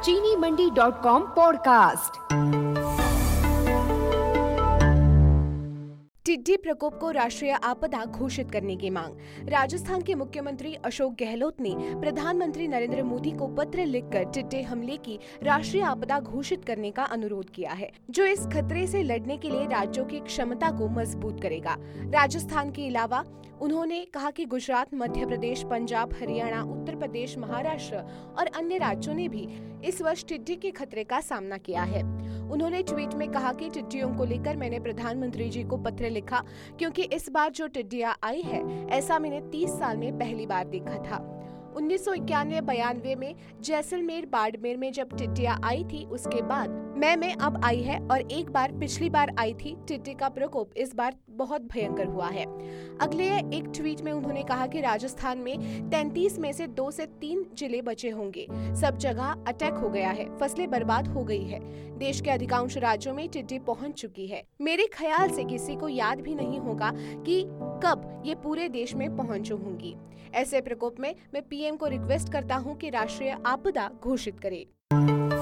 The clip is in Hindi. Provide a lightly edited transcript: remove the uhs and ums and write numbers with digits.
चीनीमंडी.com पॉडकास्ट। टिड्डी प्रकोप को राष्ट्रीय आपदा घोषित करने की मांग। राजस्थान के मुख्यमंत्री अशोक गहलोत ने प्रधानमंत्री नरेंद्र मोदी को पत्र लिखकर टिड्डी हमले की राष्ट्रीय आपदा घोषित करने का अनुरोध किया है, जो इस खतरे से लड़ने के लिए राज्यों की क्षमता को मजबूत करेगा। राजस्थान के अलावा उन्होंने कहा कि गुजरात, मध्य प्रदेश, पंजाब, हरियाणा, उत्तर प्रदेश, महाराष्ट्र और अन्य राज्यों ने भी इस वर्ष टिड्डी के खतरे का सामना किया है। उन्होंने ट्वीट में कहा कि टिड्डियों को लेकर मैंने प्रधानमंत्री जी को पत्र लिखा, क्योंकि इस बार जो टिड्डियां आई है ऐसा मैंने 30 साल में पहली बार देखा था। 1991-92 में जैसलमेर, बाड़मेर में जब टिड्डियां आई थी, उसके बाद में अब आई है और एक बार पिछली बार आई थी। टिड्डी का प्रकोप इस बार बहुत भयंकर हुआ है। अगले एक ट्वीट में उन्होंने कहा कि राजस्थान में 33 में से 2 से 3 जिले बचे होंगे। सब जगह अटैक हो गया है, फसलें बर्बाद हो गई है। देश के अधिकांश राज्यों में टिड्डी पहुंच चुकी है। मेरे ख्याल से किसी को याद भी नहीं होगा कि कब ये पूरे देश में पहुंच होंगी। ऐसे प्रकोप में मैं पीएम को रिक्वेस्ट करता हूं कि राष्ट्रीय आपदा घोषित करे।